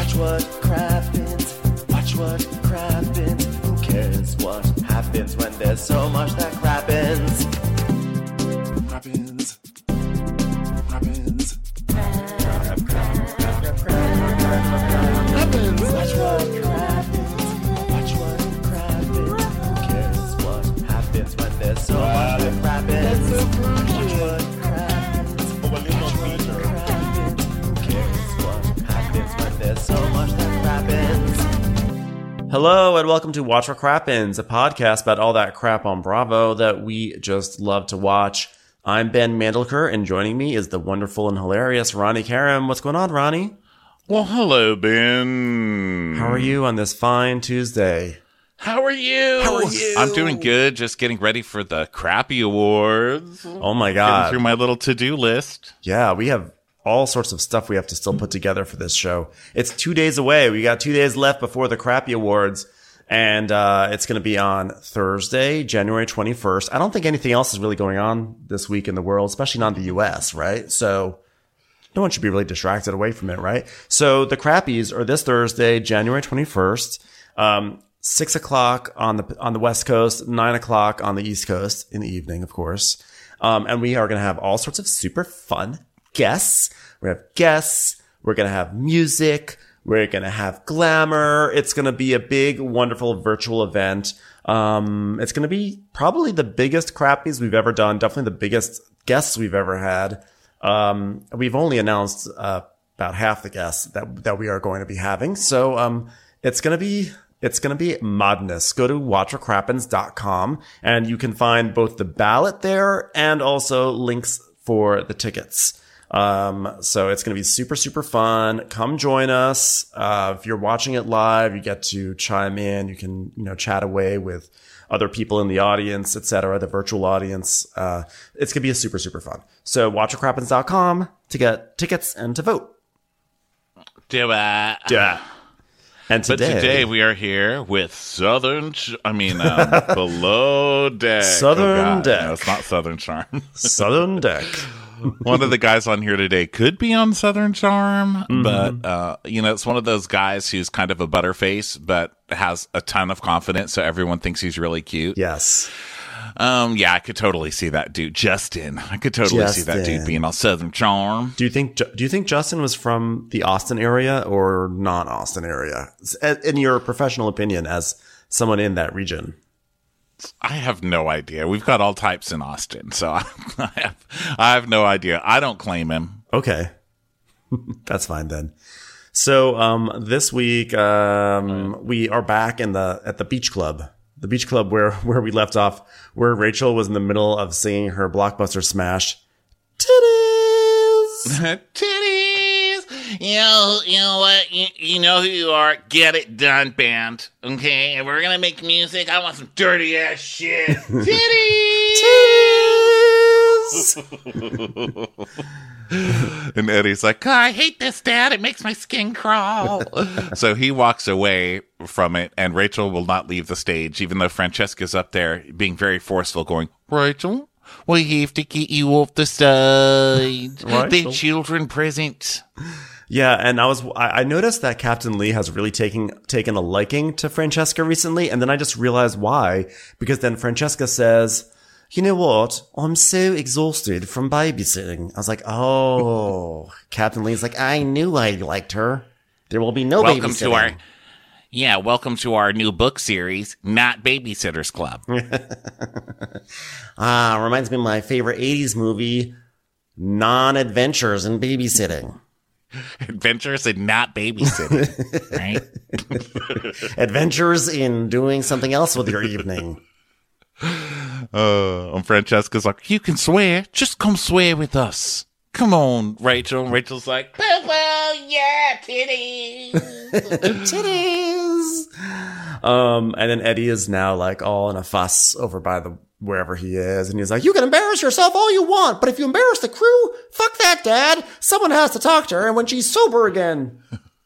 Watch what crappens. Watch what crappens. Who cares what happens when there's so much that crappens? Crappens. Crappens. Crappens. Watch what crappens. Watch what crappens. Who cares what happens when there's so much that crappens? Watch what crappens. Watch what crappens. Who cares what happens when there's so much that crappens? Hello and welcome to Watch What Crappens, a podcast about all that crap on Bravo that we just love to watch. I'm Ben Mandelker, and joining me is the wonderful and hilarious Ronnie Karam. What's going on, Ronnie? Well, hello, Ben. How are you on this fine Tuesday? How are you? I'm doing good. Just getting ready for the Crappy Awards. Oh my Getting God. through my little to-do list. Yeah, we have all sorts of stuff we have to still put together for this show. It's 2 days away. We got 2 days left before the Crappy Awards. And it's going to be on Thursday, January 21st. I don't think anything else is really going on this week in the world, especially not in the U.S., right? So no one should be really distracted away from it, right? So the Crappies are this Thursday, January 21st, 6 o'clock on the West Coast, 9 o'clock on the East Coast in the evening, of course. And we are going to have all sorts of super fun guests. We're going to have guests. We're going to have music. We're going to have glamour. It's going to be a big, wonderful virtual event. It's going to be probably the biggest Crappies we've ever done. Definitely the biggest guests we've ever had. We've only announced about half the guests that we are going to be having. So it's going to be madness. Go to watchwhatcrappens.com and you can find both the ballot there and also links for the tickets. So it's going to be super, super fun. Come join us. If you're watching it live, you get to chime in. You can, chat away with other people in the audience, etc., the virtual audience. It's going to be a super, super fun. So watchwhatcrappens.com to get tickets and to vote. Do it. Yeah. And today we are here with Below Deck. Southern Deck. No, it's not Southern Charm. Southern Deck. One of the guys on here today could be on Southern Charm, but, it's one of those guys who's kind of a butterface, but has a ton of confidence, so everyone thinks he's really cute. Yes. I could totally see that dude. Justin. I could totally see that dude being on Southern Charm. Do you think Justin was from the Austin area or non-Austin area? In your professional opinion, as someone in that region. I have no idea. We've got all types in Austin, so I have no idea. I don't claim him. Okay. That's fine then. So this week we are back at the beach club. The beach club where we left off, where Rachel was in the middle of singing her blockbuster smash, Titties! Titties! You know what? You know who you are. Get it done, band. Okay? And we're gonna make music. I want some dirty ass shit. Titties! Titties! And Eddie's like, I hate this, Dad. It makes my skin crawl. So he walks away from it, and Rachel will not leave the stage, even though Francesca's up there being very forceful, going, Rachel, we have to get you off the stage. The children present. Yeah, and I noticed that Captain Lee has really taken a liking to Francesca recently, and then I just realized why. Because then Francesca says, you know what? I'm so exhausted from babysitting. I was like, oh, Captain Lee's like, I knew I liked her. There will be no babysitting. Welcome to our new book series, Not Babysitters Club. Reminds me of my favorite 80s movie, Non-Adventures in Babysitting. Adventures in not babysitting, right? Adventures in doing something else with your evening. And Francesca's like, you can swear. Just come swear with us. Come on, Rachel. And Rachel's like, yeah, titties. Titties. And then Eddie is now like all in a fuss over by wherever he is. And he's like, you can embarrass yourself all you want, but if you embarrass the crew, fuck that, Dad. Someone has to talk to her when she's sober again.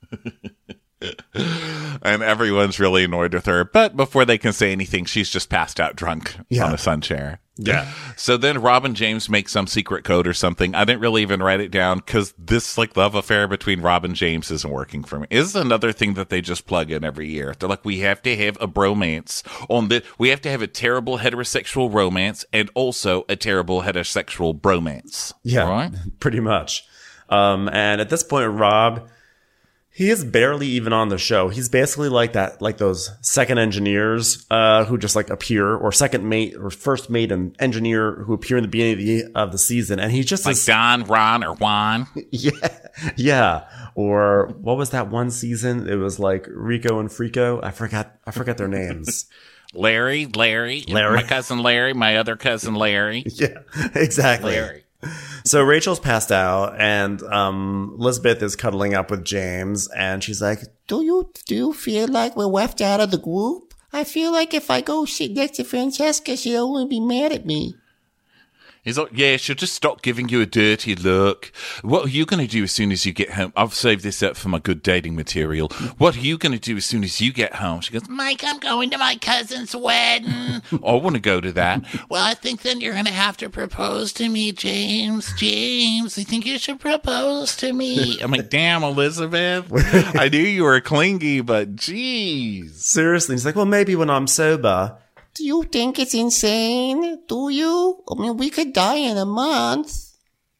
And everyone's really annoyed with her. But before they can say anything, she's just passed out drunk on a sun chair. Yeah. So then Rob and James make some secret code or something. I didn't really even write it down because this like love affair between Rob and James isn't working for me. This is another thing that they just plug in every year. They're like, we have to have a bromance we have to have a terrible heterosexual romance and also a terrible heterosexual bromance. Yeah, Right? pretty much. And at this point, Rob, he is barely even on the show. He's basically like those second engineers who just like appear, or second mate or first mate and engineer who appear in the beginning of the season. And he just Like Don, Ron, or Juan. Yeah. Or what was that one season? It was like Rico and Frico. I forgot their names. Larry. My cousin Larry, my other cousin Larry. Yeah, exactly. Larry. So Rachel's passed out, and Elizabeth is cuddling up with James, and she's like, Do you feel like we're left out of the group? I feel like if I go sit next to Francesca, she'll only be mad at me. He's like, yeah, she'll just stop giving you a dirty look. What are you going to do as soon as you get home? I've saved this up for my good dating material. What are you going to do as soon as you get home? She goes, Mike, I'm going to my cousin's wedding. I want to go to that. Well, I think then you're going to have to propose to me, James. I think you should propose to me. I'm like, damn, Elizabeth. I knew you were clingy, but geez. seriously? He's like, well, maybe when I'm sober. Do you think it's insane? Do you? I mean, we could die in a month.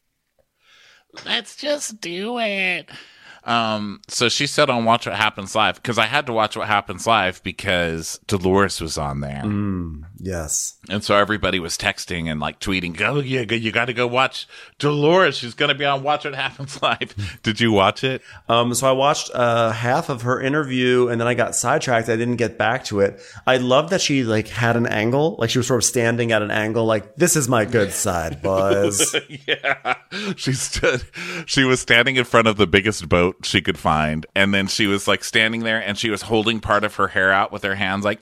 Let's just do it. So she said on Watch What Happens Live, because I had to watch What Happens Live because Dolores was on there. Yes. And so everybody was texting and like tweeting, oh, yeah, you got to go watch Dolores. She's going to be on Watch What Happens Live. Did you watch it? So I watched half of her interview, and then I got sidetracked. I didn't get back to it. I love that she like had an angle, like she was sort of standing at an angle, like this is my good side, Buzz. Yeah. She was standing in front of the biggest boat she could find. And then she was like standing there and she was holding part of her hair out with her hands like,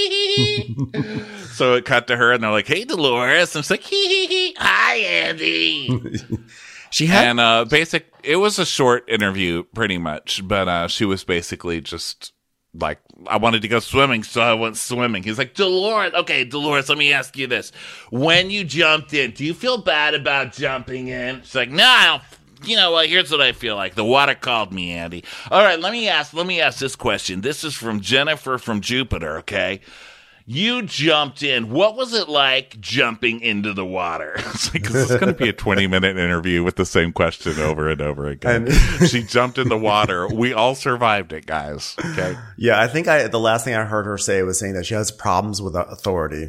so it cut to her and they're like, hey, Dolores. And she's like, hi, Andy. She had It was a short interview pretty much, but she was basically just like, I wanted to go swimming, so I went swimming. He's like, Dolores, let me ask you this. When you jumped in, do you feel bad about jumping in? She's like, no, I don't. You know what? Here's what I feel like. The water called me, Andy. All right, let me ask this question. This is from Jennifer from Jupiter, okay? You jumped in. What was it like jumping into the water? It's like, 'cause it's going to be a 20-minute interview with the same question over and over again. She jumped in the water. We all survived it, guys. Okay. Yeah, I think the last thing I heard her say was saying that she has problems with authority.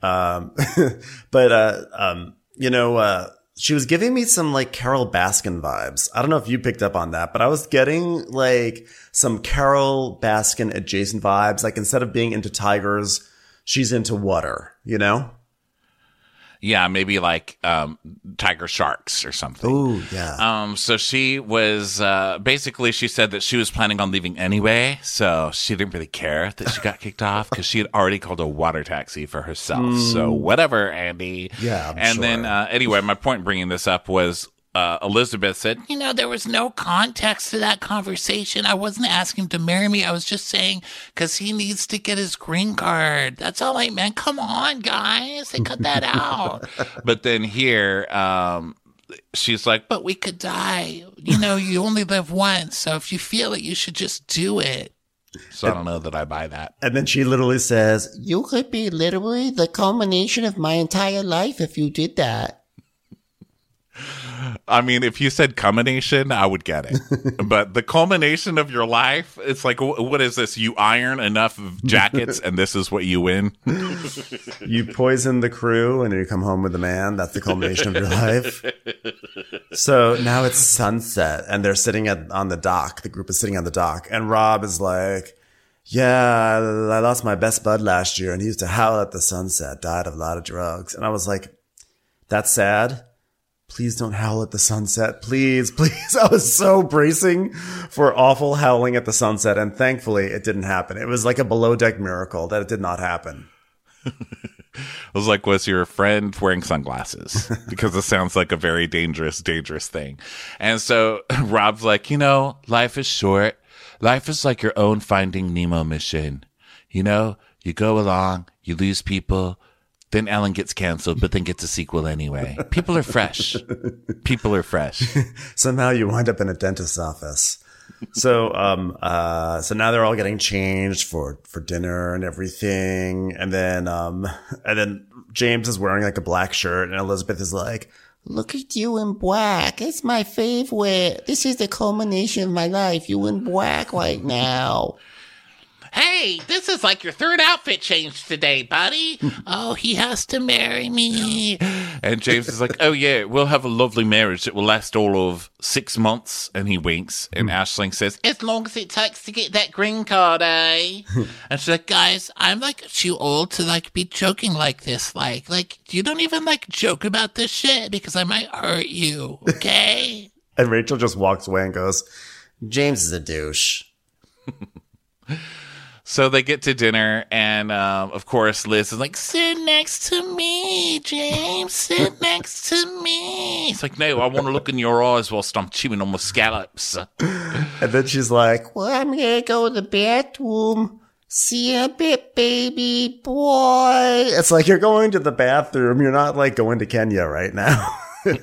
She was giving me some like Carol Baskin vibes. I don't know if you picked up on that, but I was getting like some Carol Baskin adjacent vibes. Like instead of being into tigers, she's into water, you know? Yeah, maybe like tiger sharks or something. Ooh, yeah. So she was basically, she said that she was planning on leaving anyway, so she didn't really care that she got kicked off because she had already called a water taxi for herself. So whatever, Andy. Yeah, I'm and sure. then anyway, my point in bringing this up was Elizabeth said, you know, there was no context to that conversation. I wasn't asking him to marry me. I was just saying because he needs to get his green card. That's all I meant. Come on, guys. They cut that out. But then here, she's like, but we could die. You know, you only live once. So if you feel it, you should just do it. So I don't know that I buy that. And then she literally says, You could be literally the culmination of my entire life if you did that. I mean, if you said culmination, I would get it. But the culmination of your life, it's like, what is this? You iron enough jackets and this is what you win? you poison the crew and you come home with a man. That's the culmination of your life. So now it's sunset and they're sitting on the dock. The group is sitting on the dock. And Rob is like, yeah, I lost my best bud last year and he used to howl at the sunset, died of a lot of drugs. And I was like, that's sad. Please don't howl at the sunset. Please, please. I was so bracing for awful howling at the sunset. And thankfully, it didn't happen. It was like a below deck miracle that it did not happen. I was like, was your friend wearing sunglasses? Because it sounds like a very dangerous thing. And so Rob's like, you know, life is short. Life is like your own Finding Nemo mission. You know, you go along, you lose people, Then Ellen gets canceled, but then gets a sequel anyway. People are fresh. People are fresh. Somehow you wind up in a dentist's office. So now they're all getting changed for dinner and everything. And then James is wearing like a black shirt and Elizabeth is like, Look at you in black. It's my favorite. This is the culmination of my life. You in black right now. Hey, this is like your third outfit change today, buddy. Oh, he has to marry me. And James is like, oh, yeah, we'll have a lovely marriage that will last all of 6 months. And he winks. And Aisling says, as long as it takes to get that green card, eh? And she's like, guys, I'm like too old to like be joking like this. Like you don't even like joke about this shit because I might hurt you, okay? And Rachel just walks away and goes, James is a douche. So they get to dinner, and of course, Liz is like, sit next to me, James, sit next to me. It's like, no, I want to look in your eyes whilst I'm chewing on my scallops. And then she's like, Well, I'm going to go to the bathroom. See you in a bit, baby boy. it's like you're going to the bathroom. You're not like going to Kenya right now.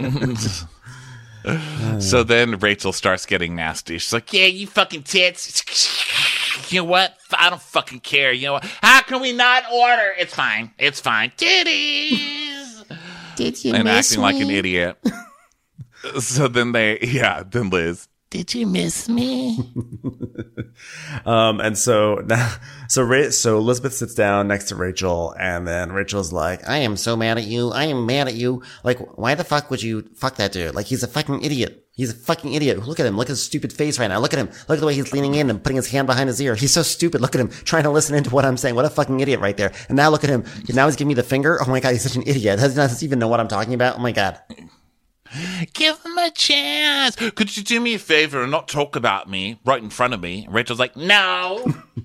So then Rachel starts getting nasty. She's like, yeah, you fucking tits. You know what? I don't fucking care. You know what? How can we not order? It's fine. It's fine. Titties. Did you And miss acting me? like an idiot. So then then Liz. Did you miss me? And so now, so Elizabeth sits down next to Rachel, and then Rachel's like, I am so mad at you. I am mad at you. Like, why the fuck would you fuck that dude? Like, he's a fucking idiot. He's a fucking idiot. Look at him. Look at his stupid face right now. Look at him. Look at the way he's leaning in and putting his hand behind his ear. He's so stupid. Look at him trying to listen into what I'm saying. What a fucking idiot right there. And now look at him. Now he's giving me the finger. Oh my God, he's such an idiot. He doesn't even know what I'm talking about. Oh my God. Give him a chance. Could you do me a favor and not talk about me right in front of me? And Rachel's like, no.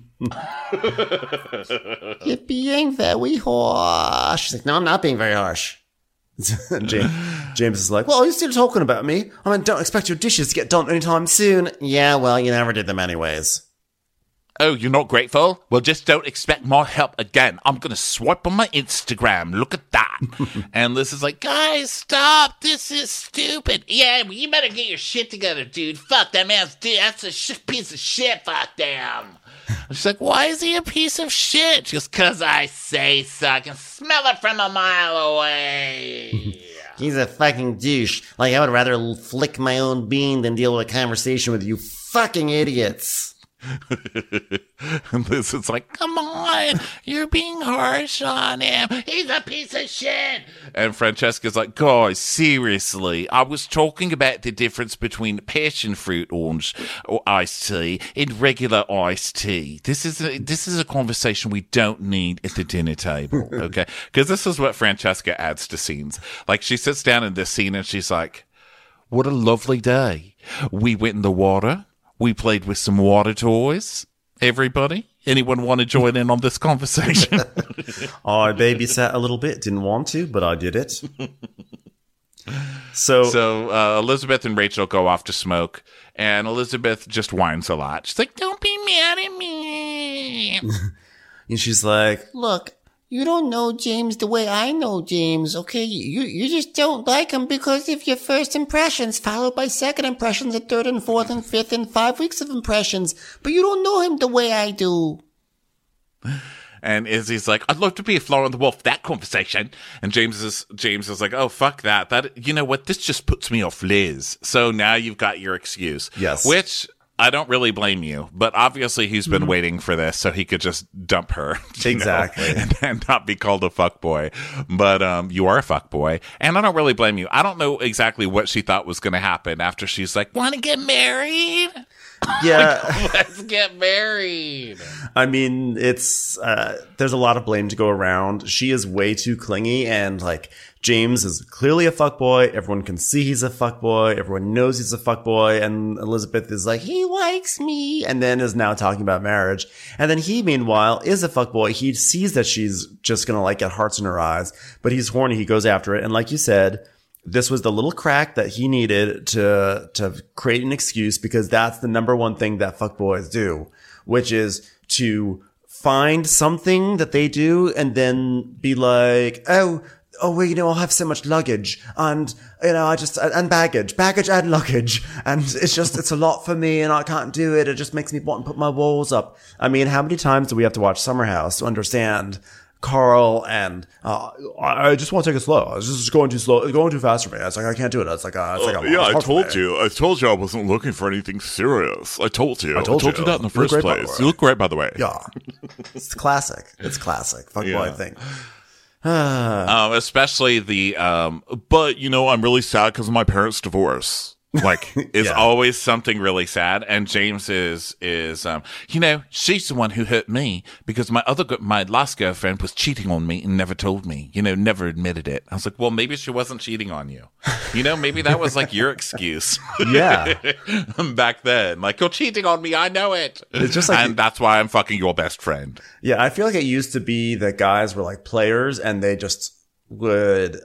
You're being very harsh. she's like, no, I'm not being very harsh. James is like, well, you're still talking about me. I mean, don't expect your dishes to get done anytime soon. Yeah, well, you never did them anyways. Oh, you're not grateful? Well, just don't expect my help again. I'm going to swipe on my Instagram. Look at that. And Liz is like, guys, stop. This is stupid. Yeah, well, you better get your shit together, dude. Fuck, that man's dude. That's a piece of shit. Fuck them. And she's like, why is he a piece of shit? Just because I say so. I can smell it from a mile away. He's a fucking douche. Like, I would rather flick my own bean than deal with a conversation with you fucking idiots. And Liz is like, come on, you're being harsh on him. He's a piece of shit. And Francesca's like, guys, seriously, I was talking about the difference between passion fruit orange or iced tea and regular iced tea. This is a conversation we don't need at the dinner table, okay? Because this is what Francesca adds to scenes. Like, she sits down in this scene and she's like, what a lovely day. We went in the water. We played with some water toys. Everybody? Anyone want to join in on this conversation? I babysat a little bit. Didn't want to, but I did it. So Elizabeth and Rachel go off to smoke, and Elizabeth just whines a lot. She's like, don't be mad at me. and she's like, Look, you don't know James the way I know James, okay? You just don't like him because of your first impressions, followed by second impressions, and third and fourth and fifth and 5 weeks of impressions. But you don't know him the way I do. And Izzy's like, I'd love to be a fly on the wall for that conversation. And James is like, oh, fuck that. That, you know what? This just puts me off Liz. So now you've got your excuse. Yes. Which I don't really blame you, but obviously he's been waiting for this so he could just dump her. Exactly. And not be called a fuckboy. But you are a fuckboy. And I don't really blame you. I don't know exactly what she thought was going to happen after she's like, want to get married? yeah. Let's get married. I mean, it's there's a lot of blame to go around. She is way too clingy, and like James is clearly a fuckboy. Everyone can see he's a fuckboy. Everyone knows he's a fuckboy. And Elizabeth is like, he likes me, and then is now talking about marriage. And then he, meanwhile, is a fuckboy. He sees that she's just gonna like get hearts in her eyes, but he's horny. He goes after it, and like you said, this was the little crack that he needed to create an excuse, because that's the number one thing that fuckboys do, which is to find something that they do and then be like, oh, well, I'll have so much luggage and, and baggage and luggage. And it's a lot for me and I can't do it. It just makes me want to put my walls up. I mean, how many times do we have to watch Summer House to understand Carl and, I just want to take it slow. I was just going too slow. It's going too fast for me. It's like, I can't do it. It's like, I told you I wasn't looking for anything serious. I told you that in the first place. You look great, by the way. Yeah. It's classic. Fuckboy thing. Especially the, But, I'm really sad because of my parents' divorce. Like, is always something really sad. And James is, she's the one who hurt me because my last girlfriend was cheating on me and never told me, never admitted it. I was like, well, maybe she wasn't cheating on you. Maybe that was like your excuse. Yeah. Back then. Like, you're cheating on me. I know it. It's just like, and that's why I'm fucking your best friend. Yeah. I feel like it used to be that guys were like players and they just would,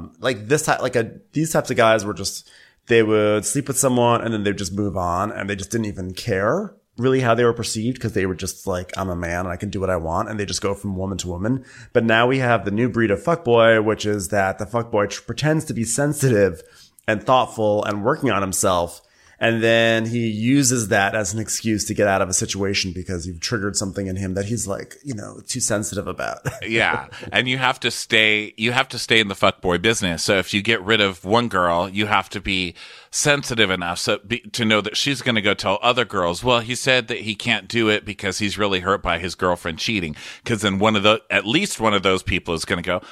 these types of guys were just, they would sleep with someone and then they'd just move on and they just didn't even care really how they were perceived because they were just like, I'm a man and I can do what I want. And they just go from woman to woman. But now we have the new breed of fuckboy, which is that the fuckboy pretends to be sensitive and thoughtful and working on himself. And then he uses that as an excuse to get out of a situation because you've triggered something in him that he's like, too sensitive about. Yeah. And you have to stay in the fuckboy business. So if you get rid of one girl, you have to be sensitive enough to know that she's going to go tell other girls, well, he said that he can't do it because he's really hurt by his girlfriend cheating. Because then at least one of those people is going to go,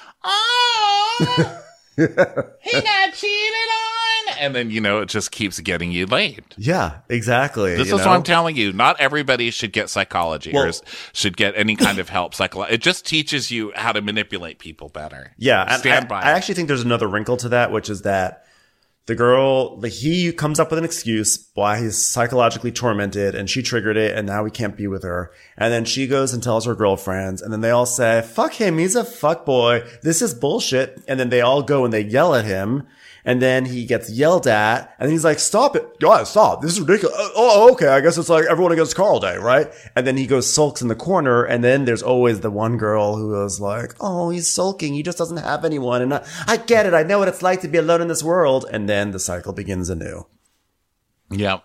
oh, he got cheated on. And then, it just keeps getting you laid. Yeah, exactly. This is what I'm telling you. Not everybody should get psychology or should get any kind of help. It just teaches you how to manipulate people better. Yeah. Stand by it. I actually think there's another wrinkle to that, which is that the girl, he comes up with an excuse why he's psychologically tormented and she triggered it and now we can't be with her. And then she goes and tells her girlfriends and then they all say, fuck him. He's a fuckboy. This is bullshit. And then they all go and they yell at him. And then he gets yelled at and he's like, stop it. Guys, stop. This is ridiculous. Oh, okay. I guess it's like everyone against Carl Day, right? And then he goes sulks in the corner. And then there's always the one girl who is like, oh, he's sulking. He just doesn't have anyone. And I get it. I know what it's like to be alone in this world. And then the cycle begins anew. Yeah.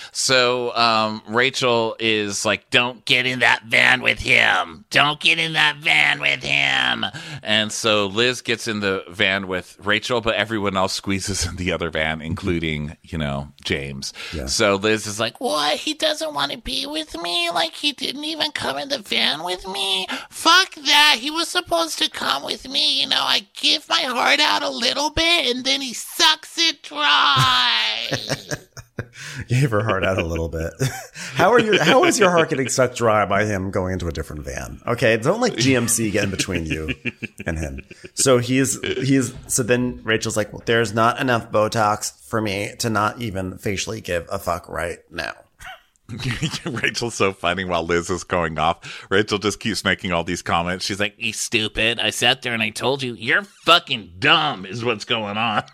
So, Rachel is like, don't get in that van with him. Don't get in that van with him. And so Liz gets in the van with Rachel, but everyone else squeezes in the other van, including, James. Yeah. So Liz is like, what? He doesn't want to be with me? Like, he didn't even come in the van with me? Fuck that. He was supposed to come with me. I give my heart out a little bit and then he sucks it dry. Gave her heart out a little bit. How is your heart getting sucked dry by him going into a different van? Okay, don't let GMC get in between you and him. So so then Rachel's like, well, there's not enough Botox for me to not even facially give a fuck right now. Rachel's so funny while Liz is going off. Rachel just keeps making all these comments. She's like, he's stupid. I sat there and I told you, you're fucking dumb is what's going on.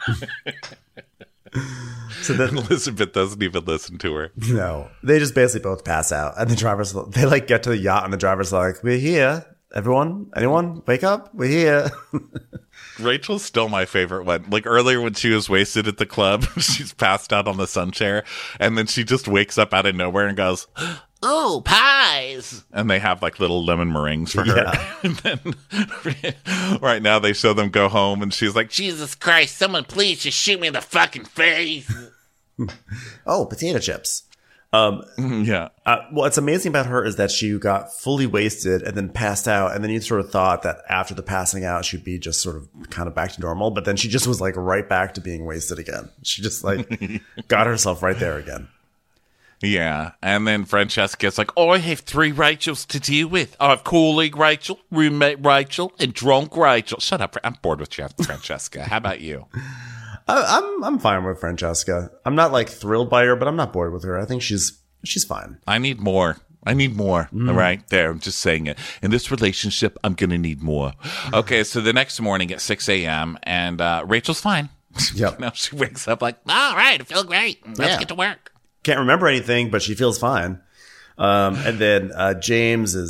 So then Elizabeth doesn't even listen to her. No, they just basically both pass out, and they get to the yacht, and the driver's like, "We're here, anyone, wake up, we're here." Rachel's still my favorite one. Like earlier when she was wasted at the club, she's passed out on the sun chair, and then she just wakes up out of nowhere and goes, ooh, pies. And they have like little lemon meringues for her. Yeah. And then right now they show them go home and she's like, Jesus Christ, someone please just shoot me in the fucking face. Oh, potato chips. Yeah. What's amazing about her is that she got fully wasted and then passed out. And then you sort of thought that after the passing out, she'd be just sort of kind of back to normal. But then she just was like right back to being wasted again. She just like got herself right there again. Yeah, and then Francesca's like, oh, I have 3 Rachels to deal with. I have colleague Rachel, roommate Rachel, and drunk Rachel. Shut up. I'm bored with Francesca. How about you? I'm fine with Francesca. I'm not like thrilled by her, but I'm not bored with her. I think she's fine. I need more. All right, there. I'm just saying it. In this relationship, I'm going to need more. Okay, so the next morning at 6 a.m., and Rachel's fine. Yep. She wakes up like, all right, I feel great. Let's get to work. Can't remember anything, but she feels fine. And then James is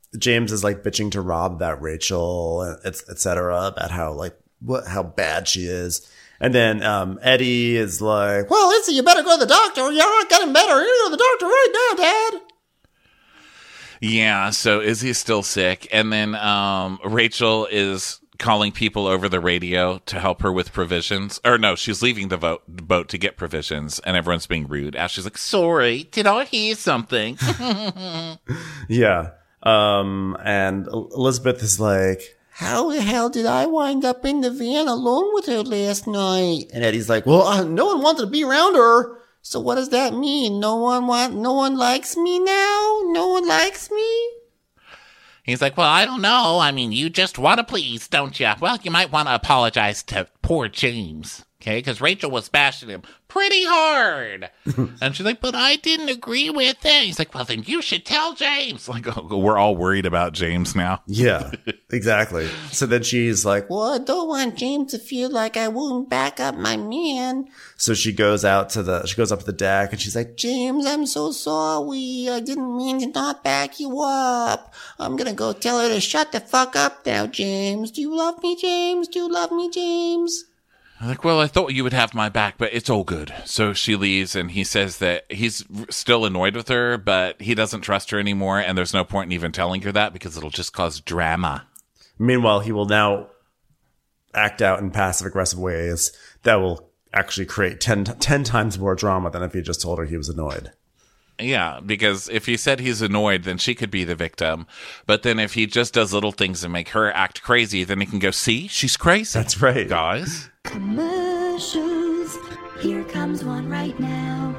James is like bitching to Rob about Rachel, etc., about how bad she is. And then Eddie is like, well, Izzy, you better go to the doctor. You're not getting better. You go to the doctor right now, Dad. Yeah, so Izzy's still sick. And then Rachel is calling people over the radio to help her with provisions. Or no, she's leaving the boat to get provisions, and everyone's being rude. Ashley's like, sorry, did I hear something? Yeah. And Elizabeth is like, how the hell did I wind up in the van alone with her last night? And Eddie's like, well, no one wanted to be around her. So what does that mean? No one likes me now? No one likes me? He's like, well, I don't know. I mean, you just want to please, don't you? Well, you might want to apologize to poor James, okay? Because Rachel was bashing him pretty hard. And she's like, but I didn't agree with it. He's like, well, then you should tell James. Like, oh, we're all worried about James now. Yeah, exactly. So then she's like, well, I don't want James to feel like I won't back up my man. So she goes up to the deck and she's like, James, I'm so sorry. I didn't mean to not back you up. I'm going to go tell her to shut the fuck up now, James. Do you love me, James? Do you love me, James? I'm like, well, I thought you would have my back, but it's all good. So she leaves, and he says that he's still annoyed with her, but he doesn't trust her anymore, and there's no point in even telling her that because it'll just cause drama. Meanwhile, he will now act out in passive-aggressive ways that will actually create 10 times more drama than if he just told her he was annoyed. Yeah, because if he said he's annoyed, then she could be the victim. But then if he just does little things and make her act crazy, then he can go, see, she's crazy. That's right. Guys. Commercials. Here comes one right now.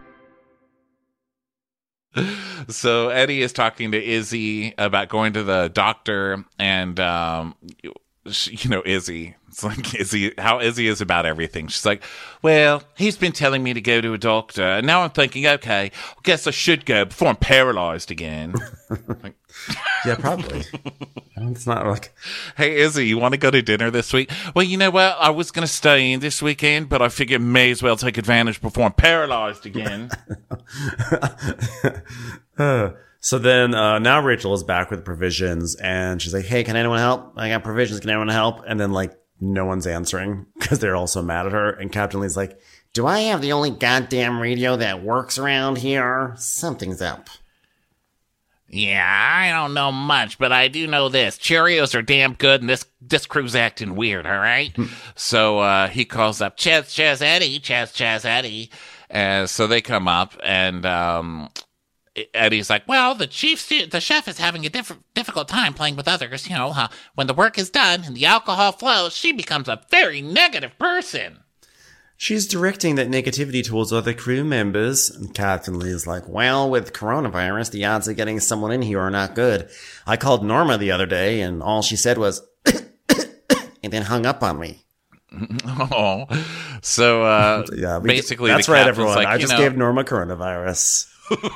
So Eddie is talking to Izzy about going to the doctor, and Izzy. It's like how Izzy is about everything. She's like, well, he's been telling me to go to a doctor, and now I'm thinking, okay, I guess I should go before I'm paralyzed again. Like, yeah, probably. It's not like, hey, Izzy, you want to go to dinner this week? Well, you know what? I was going to stay in this weekend, but I figured may as well take advantage before I'm paralyzed again. So then now Rachel is back with provisions, and she's like, hey, can anyone help? I got provisions. Can anyone help? And then, like, no one's answering because they're all so mad at her. And Captain Lee's like, do I have the only goddamn radio that works around here? Something's up. Yeah, I don't know much, but I do know this. Cheerios are damn good, and this crew's acting weird, all right? So he calls up Chaz Eddie. So they come up, and Eddie's like, well, the chef is having a difficult time playing with others. When the work is done and the alcohol flows, she becomes a very negative person. She's directing that negativity towards other crew members. And Captain Lee is like, well, with coronavirus, the odds of getting someone in here are not good. I called Norma the other day, and all she said was, and then hung up on me. Oh, so yeah, basically, that's the right, captain's everyone. like, I just gave Norma coronavirus.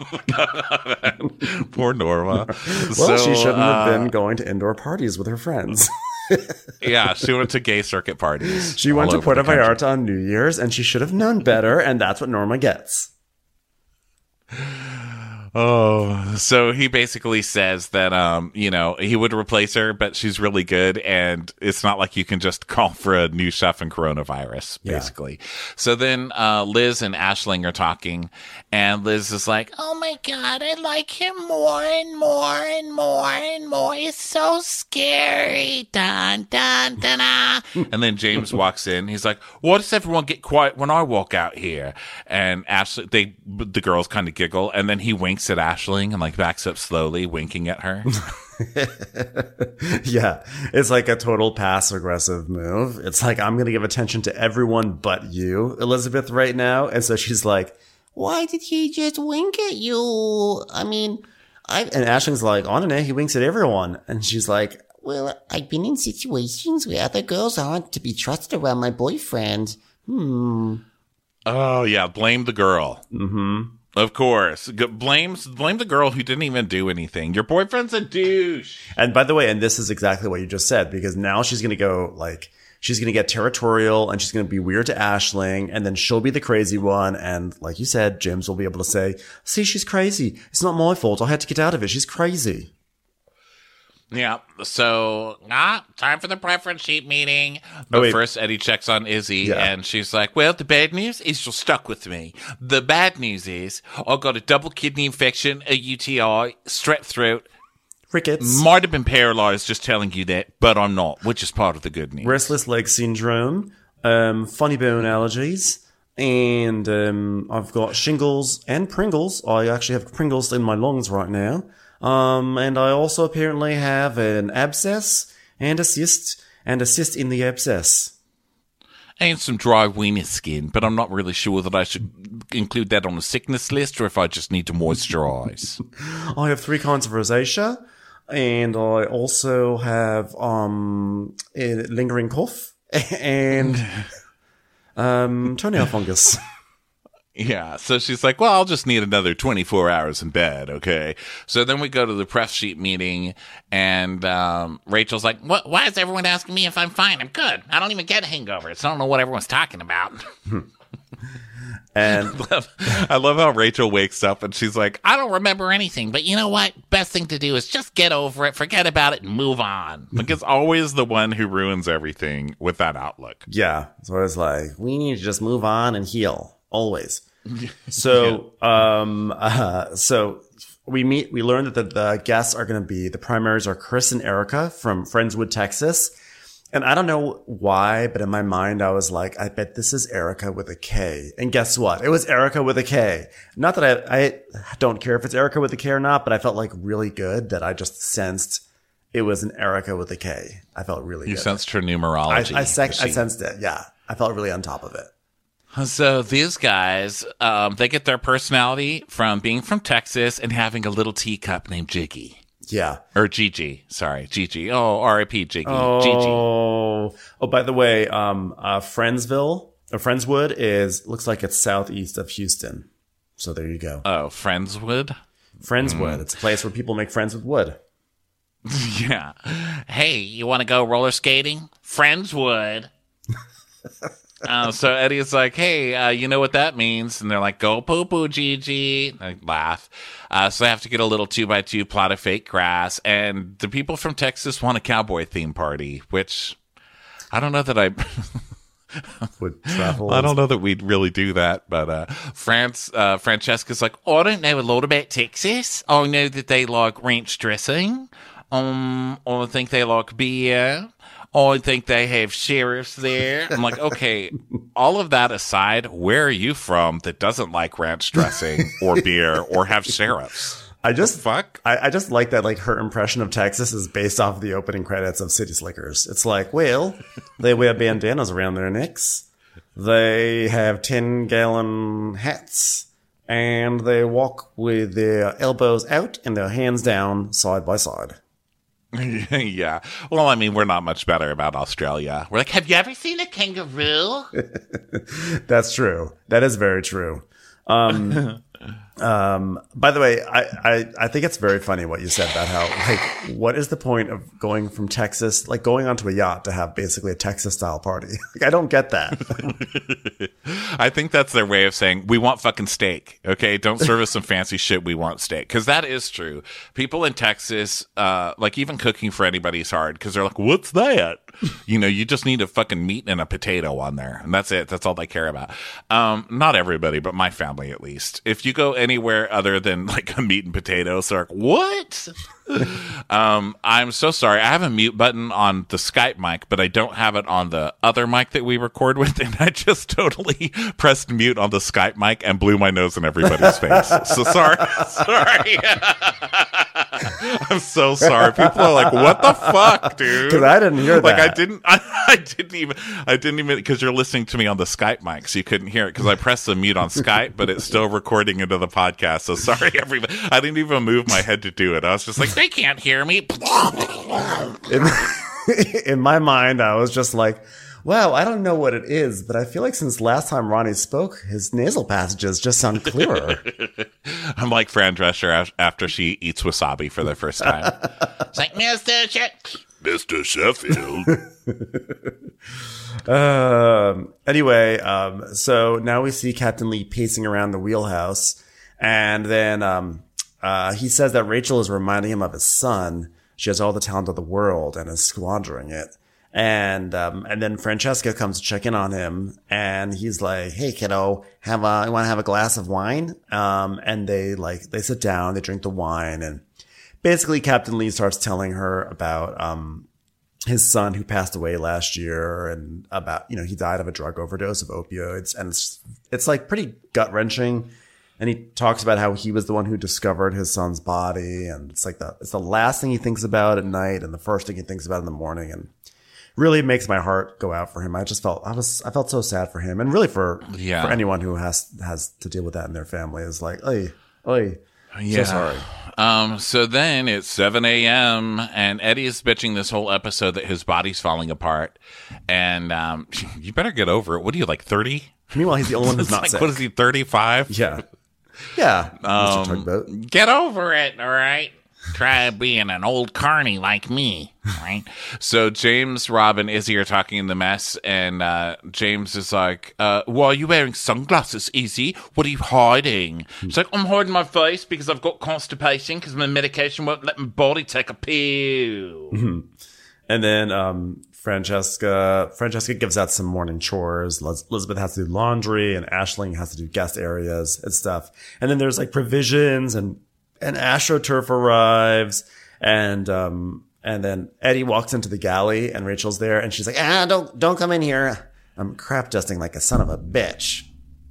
Poor Norma. Well, she shouldn't have been going to indoor parties with her friends. Yeah, she went to gay circuit parties. She went to Puerto Vallarta on New Year's, and she should have known better, and that's what Norma gets. Oh, so he basically says that, he would replace her, but she's really good, and it's not like you can just call for a new chef and coronavirus, basically. Yeah. So then Liz and Aisling are talking, and Liz is like, oh my God, I like him more and more and more and more. He's so scary. Dun, dun, dun, dun. And then James walks in. He's like, why does everyone get quiet when I walk out here? And the girls kind of giggle, and then he winks at Aisling and like backs up slowly, winking at her. Yeah, it's like a total passive-aggressive move. It's like, I'm going to give attention to everyone but you, Elizabeth, right now. And so she's like, why did he just wink at you? I mean, and Aisling's like, I don't know, he winks at everyone. And she's like, well, I've been in situations where other girls aren't to be trusted around my boyfriend. Oh, yeah, blame the girl. Mm-hmm. Of course. Blame the girl who didn't even do anything. Your boyfriend's a douche. And by the way, and this is exactly what you just said, because now she's going to go, like, she's going to get territorial, and she's going to be weird to Aisling, and then she'll be the crazy one. And like you said, James will be able to say, see, she's crazy. It's not my fault. I had to get out of it. She's crazy. Yeah. So, time for the preference sheet meeting. But first, Eddie checks on Izzy, and she's like, well, the bad news is you're stuck with me. The bad news is I got a double kidney infection, a UTI, strep throat. Rickets. Might have been paralyzed just telling you that, but I'm not, which is part of the good news. Restless leg syndrome, funny bone allergies, and I've got shingles and Pringles. I actually have Pringles in my lungs right now. And I also apparently have an abscess and a cyst in the abscess. And some dry wiener skin, but I'm not really sure that I should include that on the sickness list or if I just need to moisturize. I have 3 kinds of rosacea, and I also have a lingering cough and toenail fungus. Yeah, so she's like, well, I'll just need another 24 hours in bed, okay? So then we go to the press sheet meeting, and Rachel's like, why is everyone asking me if I'm fine? I'm good. I don't even get hangovers. I don't know what everyone's talking about. And I love how Rachel wakes up, and she's like, I don't remember anything, but you know what? Best thing to do is just get over it, forget about it, and move on. Because always the one who ruins everything with that outlook. Yeah, so I was like, We need to just move on and heal. Always. So, so we learned that the guests are going to be, the primaries are Chris and Erica from Friendswood, Texas. And I don't know why, but in my mind, I was like, I bet this is Erica with a K. And guess what? It was Erica with a K. Not that I don't care if it's Erica with a K or not, but I felt like really good that I just sensed it was an Erica with a K. I felt really good. You sensed her numerology. I sensed it. Yeah. I felt really on top of it. So these guys, they get their personality from being from Texas and having a little teacup named Jiggy. Yeah. Or Gigi. Sorry, Gigi. Oh, R.I.P. Jiggy. Oh. Gigi. Oh, by the way, Friendswood looks like it's southeast of Houston. So there you go. Oh, Friendswood? Friendswood. It's a place where people make friends with wood. Yeah. Hey, you want to go roller skating? Friendswood. So Eddie's like, hey, you know what that means? And they're like, go poo-poo, Gigi. I laugh. So they have to get a little 2x2 plot of fake grass. And the people from Texas want a cowboy theme party, which I don't know that I would travel. I don't know that we'd really do that. But Francesca's like, oh, I don't know a lot about Texas. I know that they like ranch dressing. I think they like beer. I think they have sheriffs there. I'm like, okay, all of that aside, where are you from that doesn't like ranch dressing or beer or have sheriffs? I just like that, like, her impression of Texas is based off of the opening credits of City Slickers. It's like, well, they wear bandanas around their necks. They have 10-gallon hats. And they walk with their elbows out and their hands down side by side. Yeah. Well, I mean, we're not much better about Australia. We're like, have you ever seen a kangaroo? That's true. That is very true. By the way, I think it's very funny what you said about how, like, what is the point of going from Texas, like going onto a yacht to have basically a Texas style party? Like, I don't get that. I think that's their way of saying, we want fucking steak. Okay. Don't serve us some fancy shit. We want steak. Cause that is true. People in Texas, like, even cooking for anybody is hard. Cause they're like, what's that? You know, you just need a fucking meat and a potato on there. And that's it. That's all they care about. Not everybody, but my family at least. If you go anywhere other than like a meat and potatoes, they're like, what? I'm so sorry. I have a mute button on the Skype mic, but I don't have it on the other mic that we record with. And I just totally pressed mute on the Skype mic and blew my nose in everybody's face. So sorry. I'm so sorry. People are like, what the fuck, dude? Because I didn't hear that. Like, I didn't even, because you're listening to me on the Skype mic, so you couldn't hear it because I pressed the mute on Skype, but it's still recording into the podcast. So sorry, everybody. I didn't even move my head to do it. I was just like, they can't hear me. In my mind, I was just like, wow, I don't know what it is, but I feel like since last time Ronnie spoke, his nasal passages just sound clearer. I'm like Fran Drescher after she eats wasabi for the first time. It's like, Mr. Sheffield. Anyway, so now we see Captain Lee pacing around the wheelhouse, and then he says that Rachel is reminding him of his son. she has all the talent of the world and is squandering it. And then Francesca comes to check in on him, and he's like, "Hey kiddo, you want to have a glass of wine?" And they sit down, they drink the wine, and basically Captain Lee starts telling her about, his son who passed away last year, and about, he died of a drug overdose of opioids. And it's like pretty gut wrenching. And he talks about how he was the one who discovered his son's body. And it's like it's the last thing he thinks about at night and the first thing he thinks about in the morning. And really makes my heart go out for him. I felt so sad for him, and really for anyone who has to deal with that in their family. Is like, oy, so sorry. So then it's 7 a.m. and Eddie is bitching this whole episode that his body's falling apart, and you better get over it. What are you, like 30? Meanwhile, he's the only one who's not sick. What is he, 35? Yeah. Mr. Tugboat. Get over it, all right? Try being an old carny like me, right? So James, Rob, and Izzy are talking in the mess, and James is like, "Why are you wearing sunglasses, Izzy? What are you hiding?" She's like, "I'm hiding my face because I've got constipation because my medication won't let my body take a pill." Mm-hmm. And then Francesca gives out some morning chores. Elizabeth has to do laundry, and Aisling has to do guest areas and stuff. And then there's like provisions, and AstroTurf arrives, and then Eddie walks into the galley, and Rachel's there, and she's like, don't come in here. I'm crap dusting like a son of a bitch.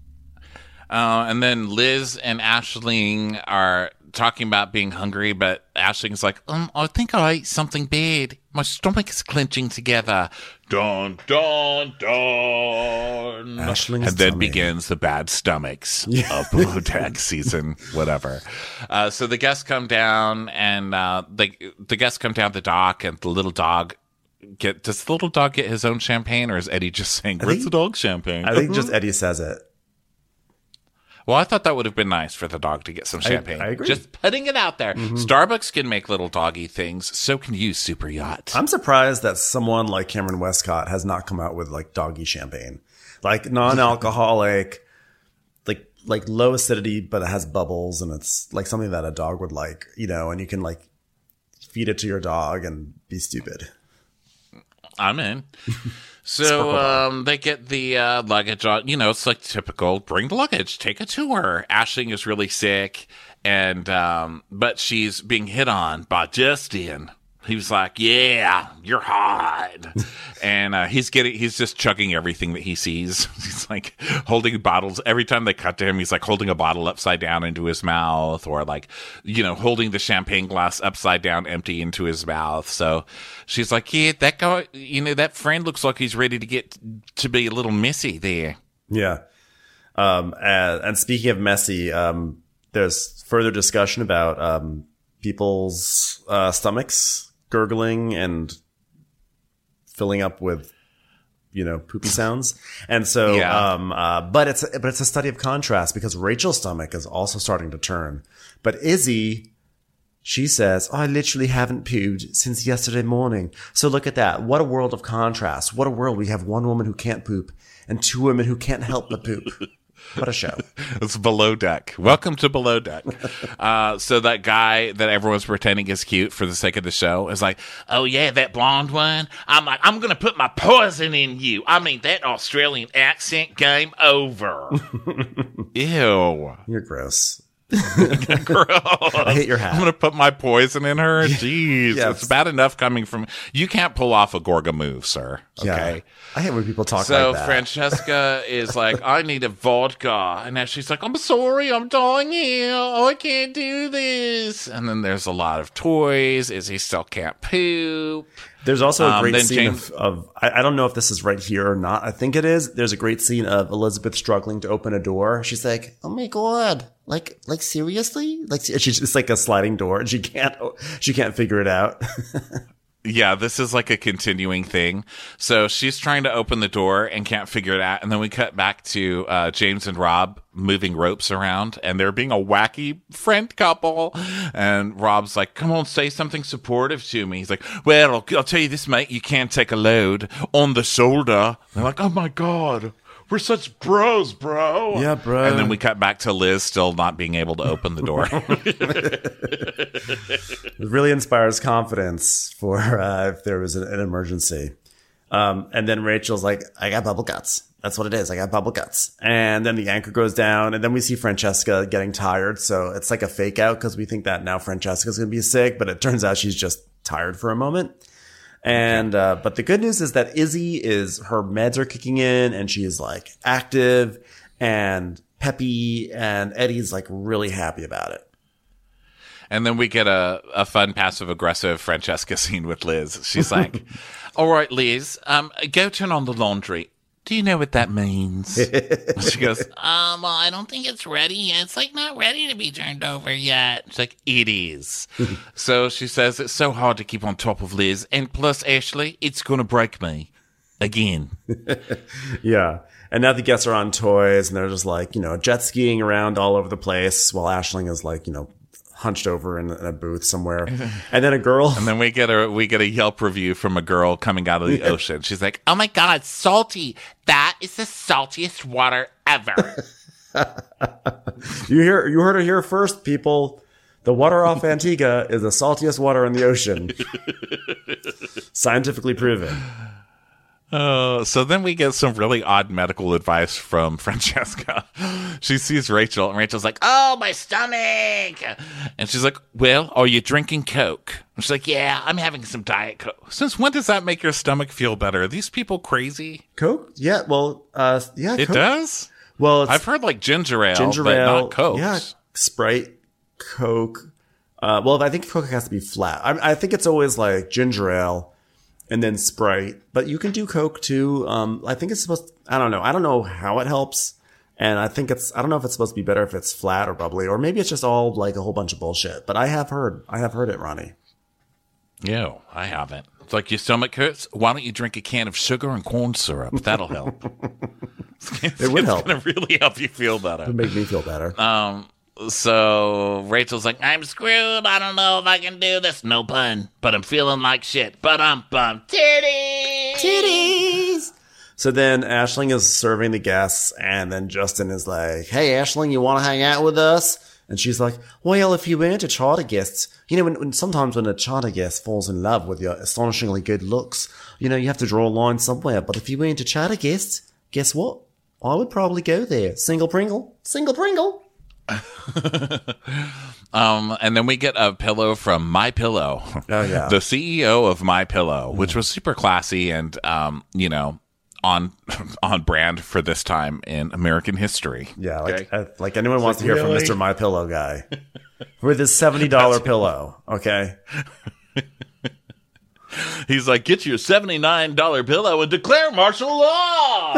And then Liz and Aisling are talking about being hungry, but Aisling's like, I think I ate something bad. My stomach is clenching together. Dun, dun, dun. Aisling's and then tummy. begins the bad stomachs of Below Deck season, whatever. So the guests come down, and the guests come down the dock, and the little dog does the little dog get his own champagne, or is Eddie just saying, "Where's the dog champagne?" I think just Eddie says it. Well, I thought that would have been nice for the dog to get some champagne. I agree. Just putting it out there. Mm-hmm. Starbucks can make little doggy things. So can you, Super Yacht. I'm surprised that someone like Cameron Westcott has not come out with like doggy champagne, like non-alcoholic, like low acidity, but it has bubbles, and it's like something that a dog would like, and you can like feed it to your dog and be stupid. I'm in. So they get the luggage on. It's like typical, bring the luggage, take a tour. Aisling is really sick, and but she's being hit on by Justin. He was like, "Yeah, you're hot," and he's just chugging everything that he sees. He's like holding bottles every time they cut to him. He's like holding a bottle upside down into his mouth, or like holding the champagne glass upside down, empty into his mouth. So she's like, "Yeah, that guy, that friend looks like he's ready to get to be a little messy there." Yeah. And speaking of messy, there's further discussion about people's stomachs gurgling and filling up with, poopy sounds. And so, but it's a study of contrast, because Rachel's stomach is also starting to turn. But Izzy, she says, I literally haven't pooed since yesterday morning. So look at that. What a world of contrast. What a world. We have one woman who can't poop and two women who can't help but poop. What a show. It's Below Deck. Welcome to Below Deck. So that guy that everyone's pretending is cute for the sake of the show is like, "Oh yeah, that blonde one. I'm like, I'm going to put my poison in you. I mean, that Australian accent, game over." Ew. You're gross. Gross. I hate your hat. I'm going to put my poison in her. Jeez. Yeah. It's bad enough coming from... You can't pull off a Gorga move, sir. Okay? Yeah. I hate when people talk so like that. So Francesca is like, I need a vodka. And now she's like, I'm sorry, I'm dying here. Oh, I can't do this. And then there's a lot of toys. Izzy still can't poop. There's also a great scene James, of I don't know if this is right here or not. I think it is. There's a great scene of Elizabeth struggling to open a door. She's like, "Oh my God. Like seriously?" Like it's like a sliding door, and she can't figure it out. Yeah, this is like a continuing thing. So she's trying to open the door and can't figure it out. And then we cut back to James and Rob moving ropes around, and they're being a wacky friend couple. And Rob's like, "Come on, say something supportive to me." He's like, "Well, I'll tell you this, mate. You can't take a load on the shoulder." They're like, "Oh my God, We're such bros, bro. Yeah, bro. And then we cut back to Liz still not being able to open the door. It really inspires confidence for if there was an emergency. And then Rachel's like, I got bubble guts. That's what it is. I got bubble guts. And then the anchor goes down, and then we see Francesca getting tired. So it's like a fake out because we think that now Francesca's going to be sick, but it turns out she's just tired for a moment. And, but the good news is that her meds are kicking in, and she is like active and peppy, and Eddie's like really happy about it. And then we get a fun passive-aggressive Francesca scene with Liz. She's like, all right, Liz, go turn on the laundry. Do you know what that means? She goes, well, I don't think it's ready yet. It's like not ready to be turned over yet. She's like, it is. So she says, it's so hard to keep on top of Liz. And plus, Ashley, it's going to break me again. Yeah. And now the guests are on toys, and they're just like, jet skiing around all over the place while Aisling is like, hunched over in a booth somewhere. And then a girl. And then we get a Yelp review from a girl coming out of the ocean. She's like, oh my God, salty. That is the saltiest water ever. You heard it here first, people. The water off Antigua is the saltiest water in the ocean. Scientifically proven. So then we get some really odd medical advice from Francesca. She sees Rachel, and Rachel's like, oh, my stomach. And she's like, well, are you drinking Coke? And she's like, yeah, I'm having some Diet Coke. Since when does that make your stomach feel better? Are these people crazy? Coke? Yeah, well, yeah. It Coke. Does? Well, I've heard like ginger ale, but not Coke. Yeah, Sprite, Coke. Well, I think Coke has to be flat. I think it's always like ginger ale. And then Sprite, but you can do Coke too. I think it's supposed I don't know. I don't know how it helps. And I don't know if it's supposed to be better if it's flat or bubbly, or maybe it's just all like a whole bunch of bullshit. But I have heard it, Ronnie. Yeah, I haven't. It's like your stomach hurts. Why don't you drink a can of sugar and corn syrup? That'll help. It would help. It's going to really help you feel better. It would make me feel better. So Rachel's like, I'm screwed. I don't know if I can do this. No pun, but I'm feeling like shit. But I'm bummed. Titties. So then Aisling is serving the guests, and then Justin is like, hey, Aisling, you want to hang out with us? And she's like, well, if you weren't a charter guest, sometimes when a charter guest falls in love with your astonishingly good looks, you have to draw a line somewhere. But if you weren't a charter guest, guess what? I would probably go there. Single Pringle. And then we get a pillow from My Pillow. Oh yeah, the CEO of My Pillow, which was super classy and on brand for this time in American history. Yeah, like anyone wants to hear from Mr. My Pillow guy with his $70 pillow. Okay. He's like, get your $79 pillow and declare martial law.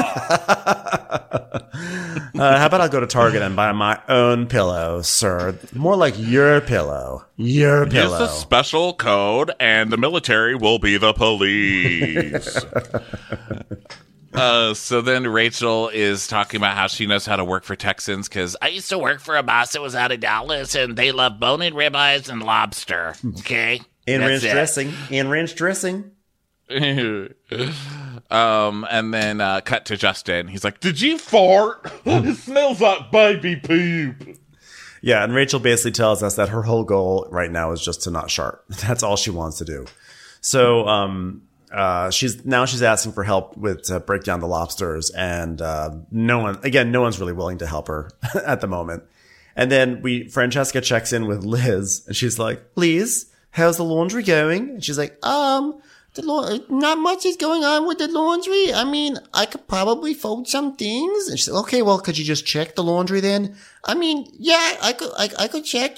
How about I'll go to Target and buy my own pillow, sir? More like your pillow. Your pillow. Use the special code, and the military will be the police. So then Rachel is talking about how she knows how to work for Texans because I used to work for a boss that was out of Dallas, and they love bone-in ribeyes and lobster. Okay. In-range dressing. And then cut to Justin. He's like, did you fart? It smells like baby poop. Yeah, and Rachel basically tells us that her whole goal right now is just to not sharp. That's all she wants to do. So she's asking for help with to break down the lobsters, and no one's really willing to help her at the moment. And then Francesca checks in with Liz, and she's like, Liz, how's the laundry going? And she's like, not much is going on with the laundry. I mean, I could probably fold some things. And she's like, okay, well, could you just check the laundry then? I mean, yeah, I could check,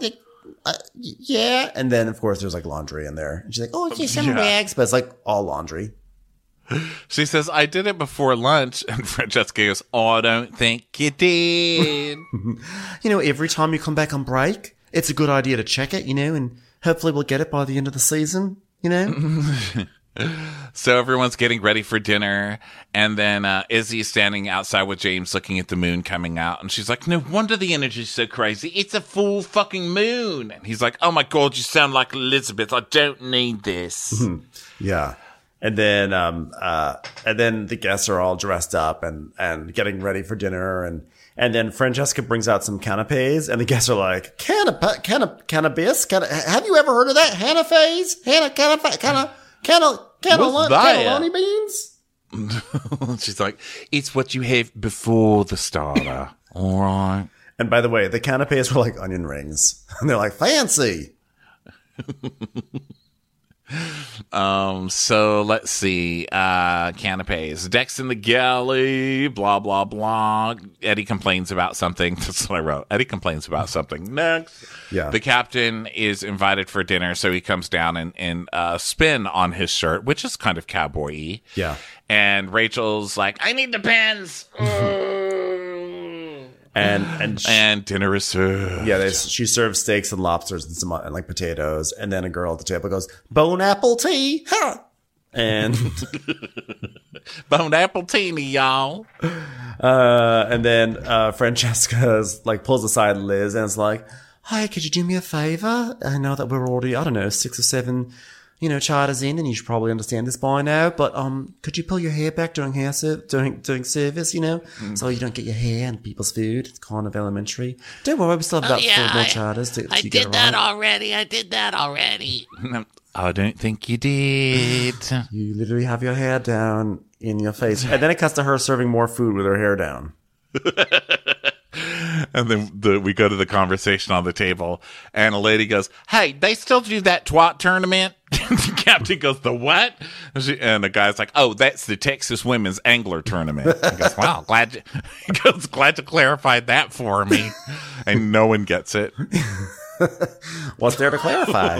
yeah. And then, of course, there's like laundry in there. And she's like, oh, okay, some rags, but it's like all laundry. She says, I did it before lunch. And Francesca goes, oh, I don't think you did. Every time you come back on break, it's a good idea to check it, and hopefully we'll get it by the end of the season, So everyone's getting ready for dinner. And then Izzy's standing outside with James looking at the moon coming out. And she's like, no wonder the energy's so crazy. It's a full fucking moon. And he's like, oh my God, you sound like Elizabeth. I don't need this. Yeah. And then the guests are all dressed up and getting ready for dinner. And then Francesca brings out some canapes, and the guests are like, cannabis? Have you ever heard of that? Cannabis? Cannelloni beans? She's like, it's what you have before the starter. All right. And by the way, the canapes were like onion rings. And they're like, fancy. So let's see. Canapes. Dex in the galley. Blah, blah, blah. Eddie complains about something. That's what I wrote. Eddie complains about something. Next. Yeah. The captain is invited for dinner, so he comes down and spin on his shirt, which is kind of cowboy-y. Yeah. And Rachel's like, I need the pens. And dinner is served. Yeah, she serves steaks and lobsters and some and like potatoes, and then a girl at the table goes, "Bone apple tea," huh? And bone apple tea, y'all. And then Francesca's like pulls aside Liz and is like, "Hi, could you do me a favor? I know that we're already 6 or 7." charters in, and you should probably understand this by now, but could you pull your hair back during doing service, so you don't get your hair and people's food? It's kind of elementary. Don't worry, we still have about 4 more charters to I did that already. I don't think you did. You literally have your hair down in your face. And then it cuts to her serving more food with her hair down. And then we go to the conversation on the table, and a lady goes, "Hey, they still do that twat tournament?" The captain goes, "The what?" And the guy's like, "Oh, that's the Texas Women's Angler Tournament." He goes, "Wow, glad to clarify that for me." And no one gets it. What's there to clarify?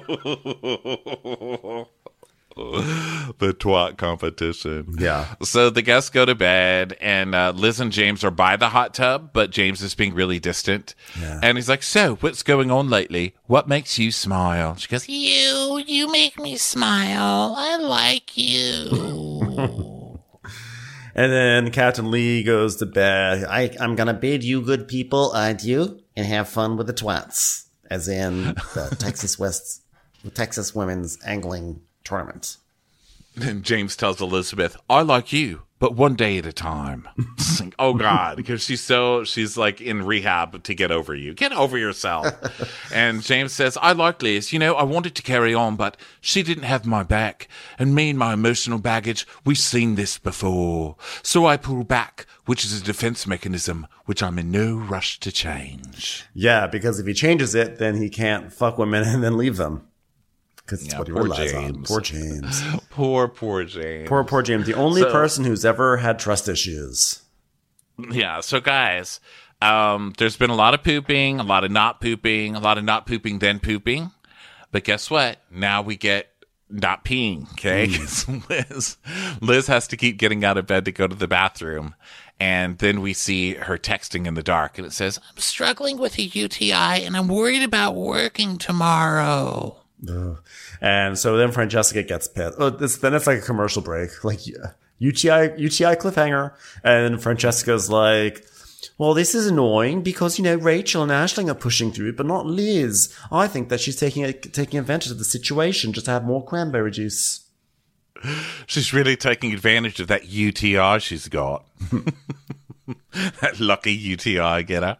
The twat competition. Yeah. So the guests go to bed, and Liz and James are by the hot tub, but James is being really distant. Yeah. And he's like, "So, what's going on lately? What makes you smile?" She goes, You make me smile. I like you. And then Captain Lee goes to bed. I'm gonna bid you good people adieu and have fun with the twats, as in the Texas Women's Angling Tournament. And James tells Elizabeth, "I like you, but one day at a time." Like, oh God, because she's like in rehab to get over you. Get over yourself. And James says, "I like Liz. I wanted to carry on, but she didn't have my back. And me and my emotional baggage, we've seen this before. So I pull back, which is a defense mechanism, which I'm in no rush to change." Yeah, because if he changes it, then he can't fuck women and then leave them. Because it's what he relies on. Poor James. Poor James. Poor James. The only person who's ever had trust issues. Yeah. So, guys, there's been a lot of pooping, a lot of not pooping, then pooping. But guess what? Now we get not peeing, okay? Liz has to keep getting out of bed to go to the bathroom. And then we see her texting in the dark, and it says, I'm struggling with a UTI, and I'm worried about working tomorrow. And so then Francesca gets pissed. Then it's like a commercial break, like UTI cliffhanger. And Francesca's like, "Well, this is annoying because Rachel and Aisling are pushing through it, but not Liz. I think that she's taking advantage of the situation just to have more cranberry juice." She's really taking advantage of that UTI she's got. That lucky UTI getter.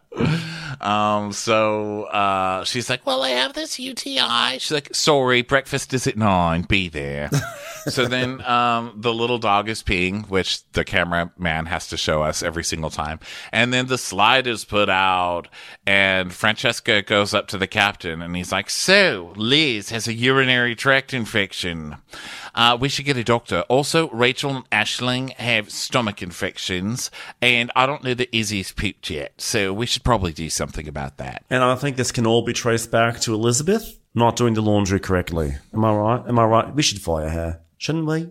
So she's like, "Well, I have this UTI." She's like, "Sorry, breakfast is at 9. Be there." So then the little dog is peeing, which the cameraman has to show us every single time. And then the slide is put out, and Francesca goes up to the captain, and he's like, "So, Liz has a urinary tract infection. We should get a doctor. Also, Rachel and Aisling have stomach infections, and I don't know that Izzy's pooped yet, so we should probably do something about that." And I think this can all be traced back to Elizabeth not doing the laundry correctly. Am I right? We should fire her, shouldn't we?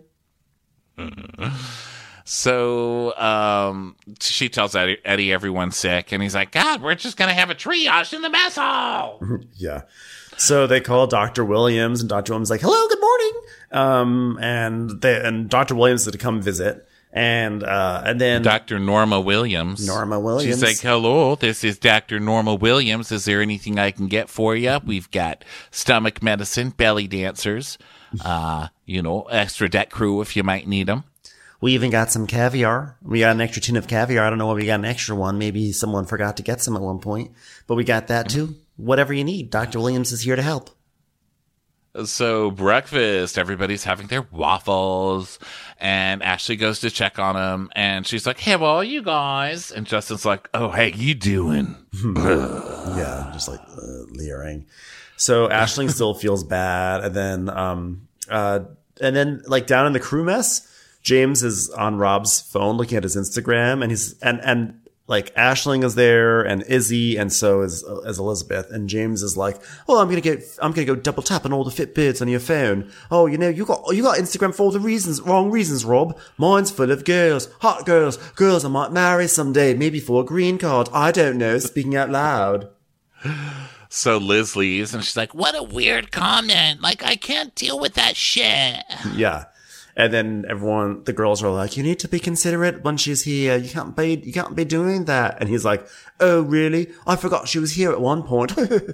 So she tells Eddie everyone's sick, and he's like, "God, we're just going to have a triage in the mess hall." Yeah. So they call Dr. Williams, and Dr. Williams is like, "Hello, good morning." And Dr. Williams is to come visit. And then Dr. Norma Williams. She's like, hello, this is Dr. Norma Williams. Is there anything I can get for you? We've got stomach medicine, belly dancers, extra deck crew if you might need them. We even got some caviar. We got an extra tin of caviar. I don't know why we got an extra one. Maybe someone forgot to get some at one point. But we got that too. Whatever you need, Dr. Williams is here to help. So breakfast, everybody's having their waffles, and Ashley goes to check on them, and she's like, hey, well, you guys. And Justin's like, oh, hey, you doing? Yeah, just like leering. So Ashley still feels bad. And then like down in the crew mess, James is on Rob's phone looking at his Instagram, and he's and like Aisling is there and Izzy, and so is Elizabeth. And James is like, "Oh, I'm gonna go double tap on all the Fitbits on your phone. Oh, you got Instagram for all the wrong reasons, Rob. Mine's full of girls, hot girls I might marry someday, maybe for a green card. I don't know." Speaking out loud. So Liz leaves, and she's like, What a weird comment. Like, I can't deal with that shit. Yeah. And then the girls are like, you need to be considerate when she's here. You can't be doing that. And he's like, oh, really? I forgot she was here at one point.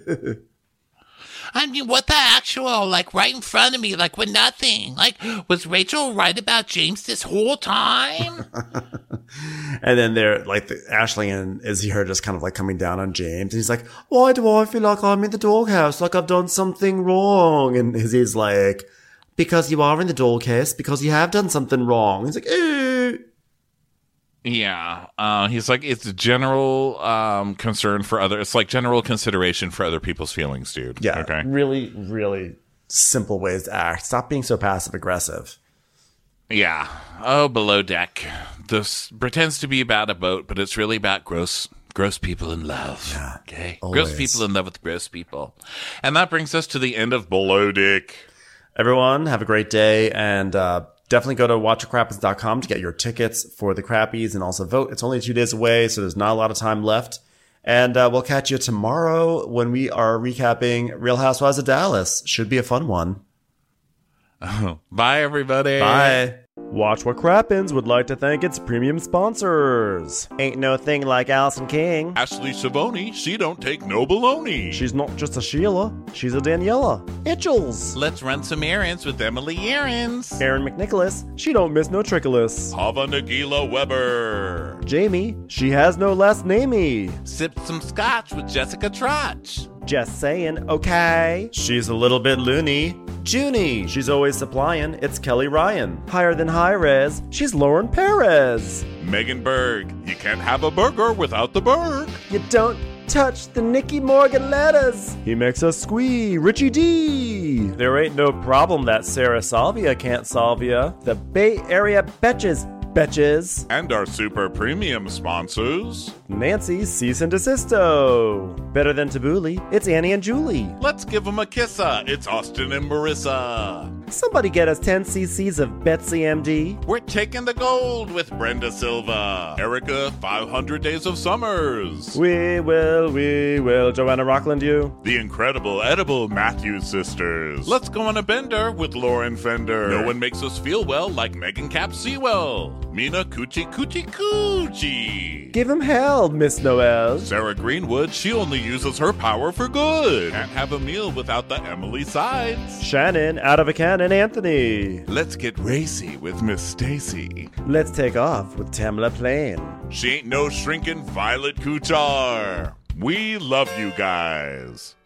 I mean, what the actual, like, right in front of me, like, with nothing. Like, was Rachel right about James this whole time? And then they're like, Ashley and Izzy are just kind of like coming down on James. And he's like, why do I feel like I'm in the doghouse? Like I've done something wrong. And Izzy's like, because you are in the doghouse, because you have done something wrong. He's like, eh. Yeah. He's like, it's general concern for it's like general consideration for other people's feelings, dude. Yeah. Okay. Really, really simple ways to act. Stop being so passive aggressive. Yeah. Oh, Below Deck. This pretends to be about a boat, but it's really about gross people in love. Yeah. Okay. Always. Gross people in love with gross people. And that brings us to the end of Below Deck. Everyone, have a great day, and definitely go to watchwhatcrappens.com to get your tickets for the Crappies and also vote. It's only 2 days away, so there's not a lot of time left. And we'll catch you tomorrow when we are recapping Real Housewives of Dallas. Should be a fun one. Bye, everybody. Bye. Watch What Crappens would like to thank its premium sponsors. Ain't no thing like Allison King. Ashley Savoni, she don't take no baloney. She's not just a Sheila, she's a Daniela. Itchels. Let's run some errands with Emily Errands. Aaron McNicholas, she don't miss no trickolas. Hava Nagila Weber. Jamie, she has no last namey. Sipped some scotch with Jessica Trotch. Just saying, okay. She's a little bit loony. Junie, she's always supplying. It's Kelly Ryan. Higher than high res, she's Lauren Perez. Megan Berg, you can't have a burger without the Berg. You don't touch the Nicky Morgan letters. He makes us squee. Richie D. There ain't no problem that Sarah Salvia can't solve ya. The Bay Area Betches. And our super premium sponsors. Nancy Cease and Desisto. Better than Tabbouleh, it's Annie and Julie. Let's give them a kissa. It's Austin and Marissa. Somebody get us 10 cc's of Betsy MD. We're taking the gold with Brenda Silva. Erica, 500 Days of Summers. We will. Joanna Rockland, you. The incredible edible Matthews sisters. Let's go on a bender with Lauren Fender. No one makes us feel well like Megan Cap Sewell. Mina Coochie. Give him hell, Miss Noel. Sarah Greenwood, she only uses her power for good. Can't have a meal without the Emily sides. Shannon, out of a cannon, Anthony. Let's get racy with Miss Stacy. Let's take off with Tamla Plain. She ain't no shrinking Violet Kuchar. We love you guys.